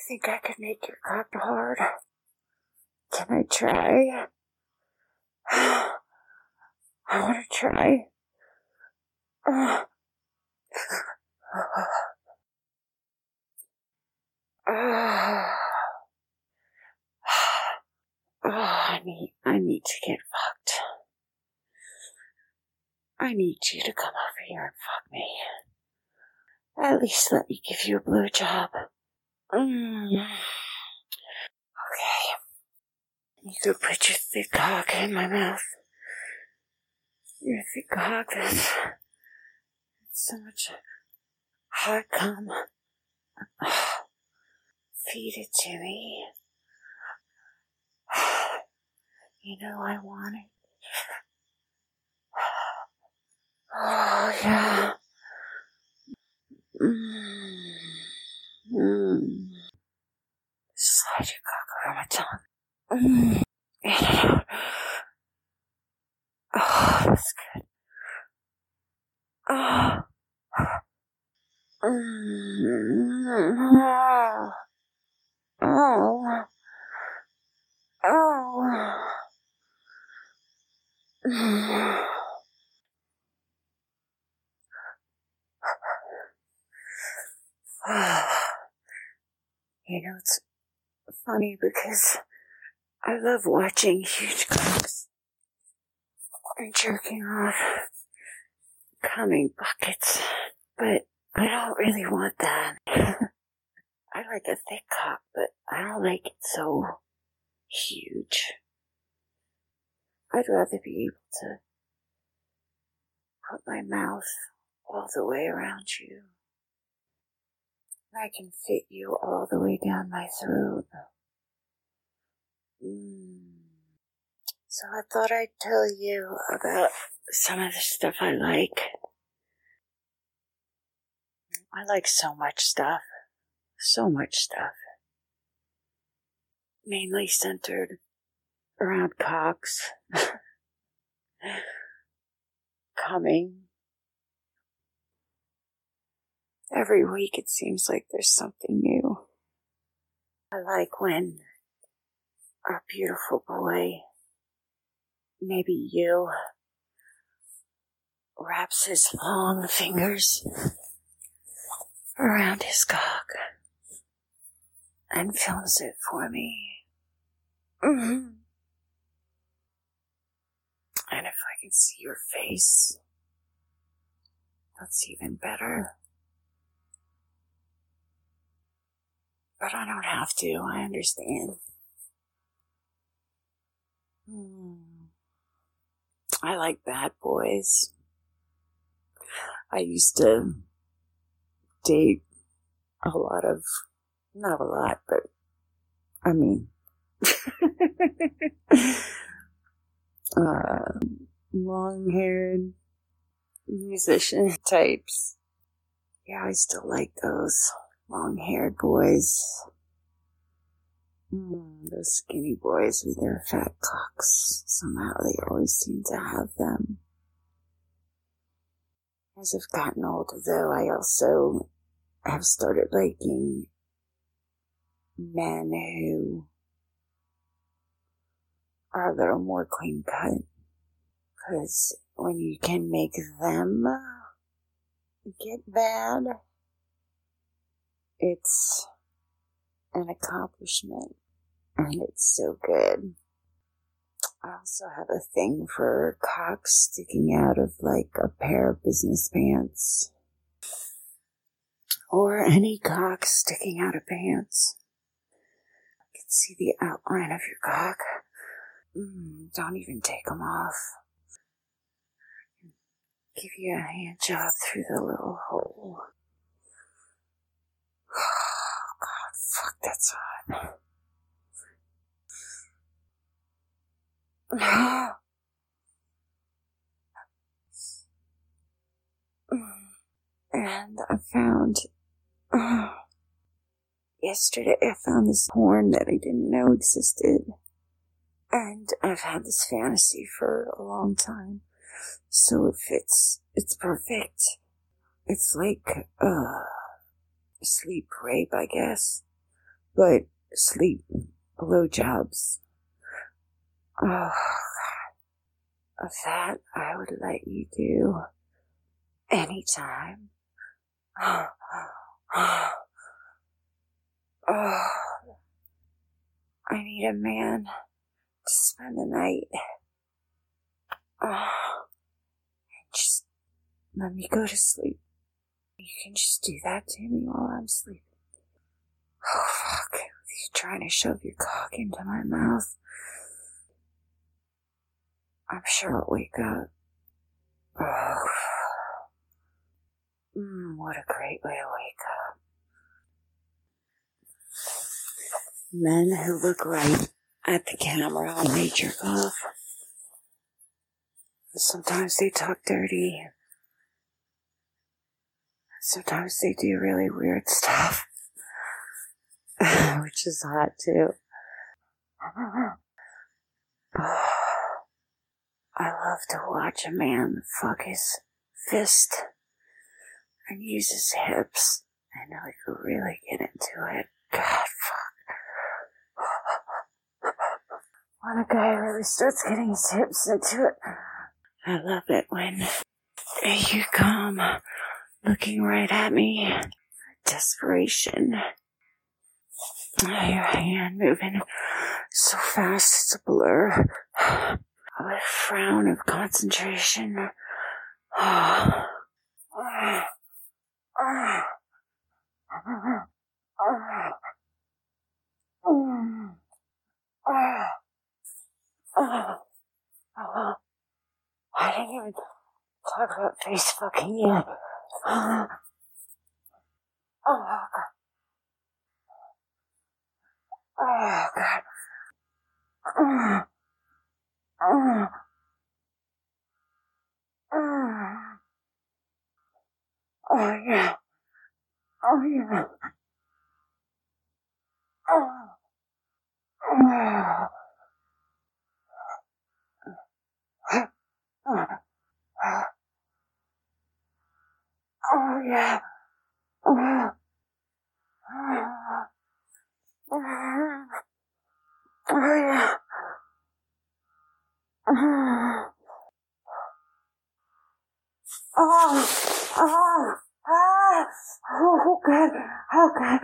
think I could make your cock hard? Can I try? I want to try. I need to get fucked. I need you to come over here and fuck me. At least let me give you a blowjob. Okay. You could put your thick cock in my mouth. Your thick cock, that's so much hot cum. Feed it to me. You know I want it. Oh, yeah. Slide your cock over my tongue. Oh, that's good. Oh. Oh. You know, it's funny because I love watching huge cocks and jerking off coming buckets, but I don't really want that. I like a thick cock, but I don't like it so huge. I'd rather be able to put my mouth all the way around you. I can fit you all the way down my throat. So I thought I'd tell you about some of the stuff I like. I like so much stuff. So much stuff. Mainly centered around cocks. Coming. Every week it seems like there's something new. I like when a beautiful boy, maybe you, wraps his long fingers around his cock and films it for me. And if I can see your face, that's even better. But I don't have to, I understand. I like bad boys. I used to date not a lot, but I mean, long-haired musician types. Yeah, I still like those long-haired boys. Those skinny boys with their fat cocks. Somehow they always seem to have them. As I've gotten older, though, I also have started liking men who are a little more clean-cut. Because when you can make them get bad, it's an accomplishment. And it's so good. I also have a thing for cocks sticking out of like a pair of business pants. Or any cock sticking out of pants. I can see the outline of your cock. Don't even take them off. Give you a hand job through the little hole. Oh, God, fuck, that's hot. And I found, yesterday I found this porn that I didn't know existed. And I've had this fantasy for a long time. So it fits, it's perfect. It's like, sleep rape, I guess. but sleep blowjobs. Oh, that I would let you do anytime. Oh, I need a man to spend the night. Just let me go to sleep. You can just do that to me while I'm sleeping. Oh, fuck. You're trying to shove your cock into my mouth. I'm sure I'll wake up. Oh. What a great way to wake up. Men who look right at the camera when they jerk off. Sometimes they talk dirty. Sometimes they do really weird stuff. Which is hot too. I love to watch a man fuck his fist and use his hips and like really get into it. God, fuck. When a guy really starts getting his hips into it, I love it when you come looking right at me. Desperation. Your hand moving so fast it's a blur. A frown of concentration. I didn't even talk about face fucking yet. Oh, God. Oh, God. Oh, yeah. Oh, yeah. Oh, oh yeah. Oh, yeah. Oh, God. Oh, God.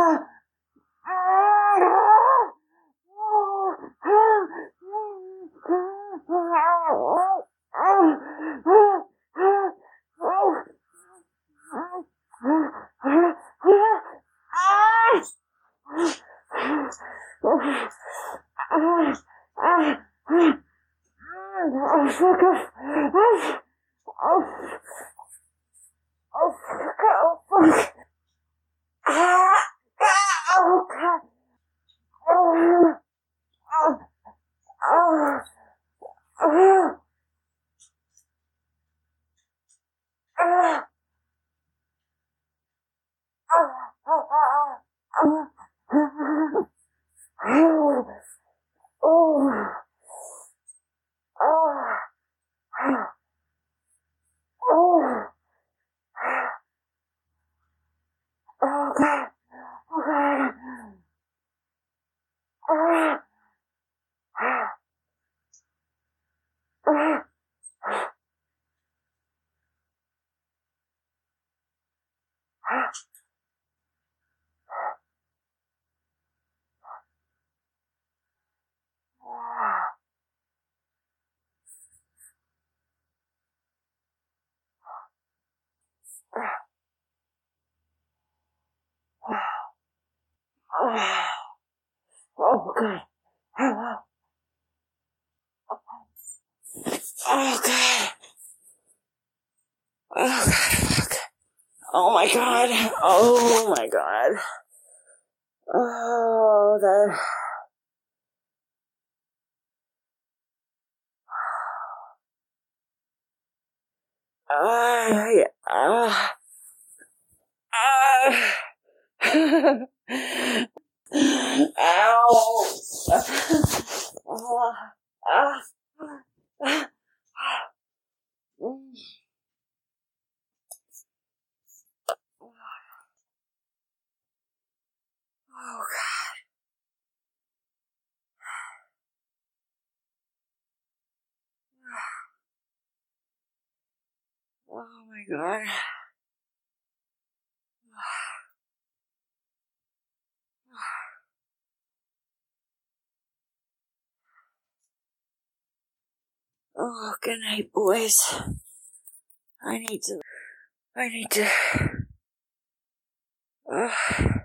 Oh, God. Oh, God. Oh, God, fuck. Oh, my God. Oh, my God. Oh, that... Ow. Oh, God. Oh my god. Oh, good night, boys. I need to.